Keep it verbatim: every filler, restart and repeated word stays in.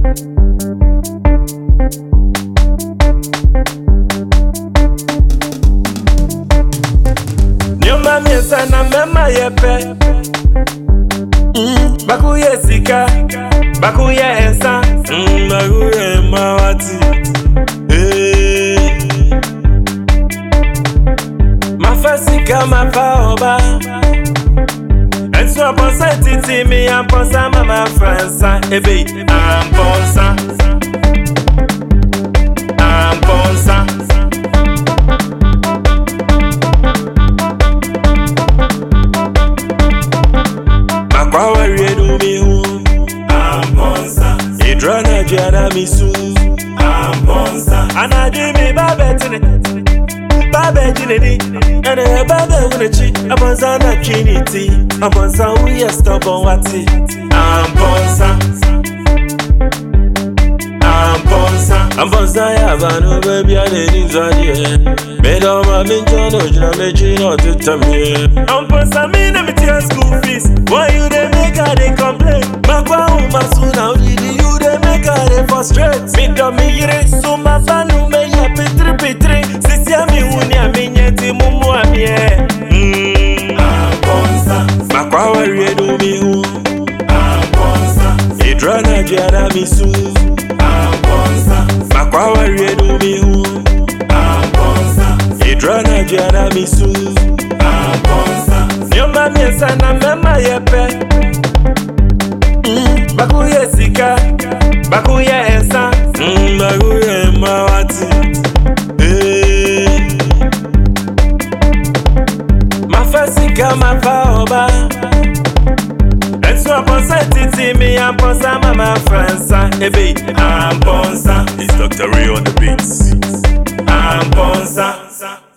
Nyoma miesa na mema yepe. Mm, baku ye sika, baku ye esa, mm, baku ye mawati. Hey. Mafasika mafaoba. Enso aponsa titi mi aponsa mama Fransa. Ebe amponsa, amponsa. Makwawa redu mi hu, amponsa. Idrana jana mi su, amponsa. Anadi mi babetine, babetine ni. Ene babe unechi, amponsa na trinity. Amponsa uye stubborn wati, amponsa. Amponsa, amponsa ya banu baby ane ni zadie. Medo ma minjono jina meji no tutamie. Amponsa mi na mi tia school fees. Why you dey make her dey complain? Makwa umasu na udidi you dey make her dey frustrate. Mi do mi yire suma banu me ya pitri pitri. Sisi ya mi huni ya mi nyeti mumu amie. Mm. Amponsa, makwa wari edu mi hu. Amponsa, idrana jana mi su. Amponsa, makwa wari edu mi hu. Amponsa, idrana jana mi su. Amponsa, nyoma miesa na mema yepe. Mm, baku ye sika, baku ye esa, mm, baku ye mawati. Hey. Mafasika mafaoba. Enso aponsa titi mi aponsa mama Fransa. Ebe amponsa. It's Doctor Ray on the beats. Amponsa.